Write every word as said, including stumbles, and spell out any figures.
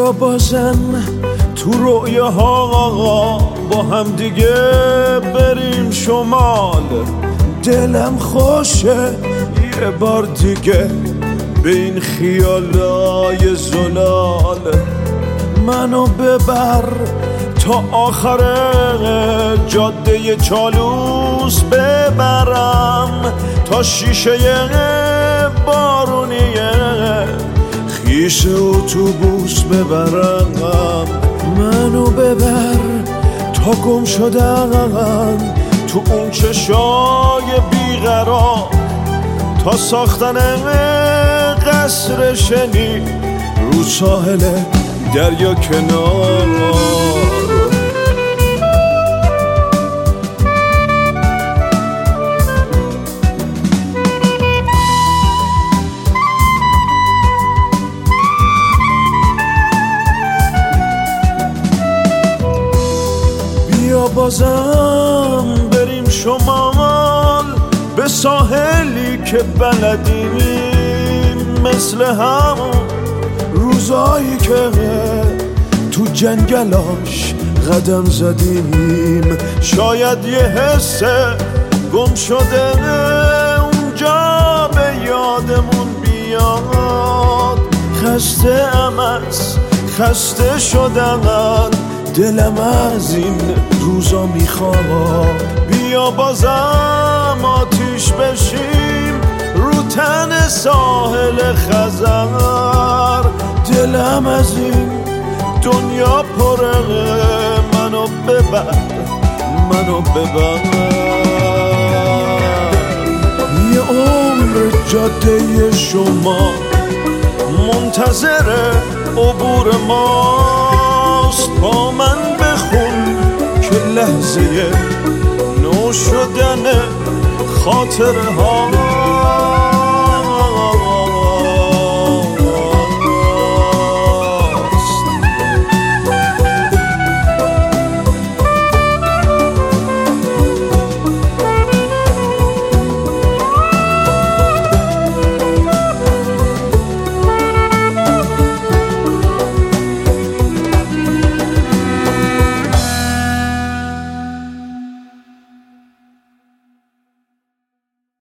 بیا بازم تو رویاها با هم دیگه بریم شمال. دلم خوشه یه بار دیگه به این خیالای زلال. منو ببر تا آخر جاده چالوس، ببرم تا شیشه بارونیه خیش اتوبوس ببرم. منو ببر تا گم شدم تو اون چشای بیقرار، تا ساختن قصر شنی رو ساحل دریا کنار. بیا بازم بریم شمال، به ساحلی که بلدیم مثل همون روزایی که تو جنگلاش قدم زدیم. شاید یه حس گم شده اونجا به یادمون بیاد. خسته ام از خسته شدن، دلم از این روزا میخواد. بیا بازم آتیش بشیم رو تن ساحل خزر. دلم از این دنیا پره، منو ببر منو ببر. یه عمر جاده شما منتظر عبور ماست. با من بخون که لحظه نو شدن خاطره ها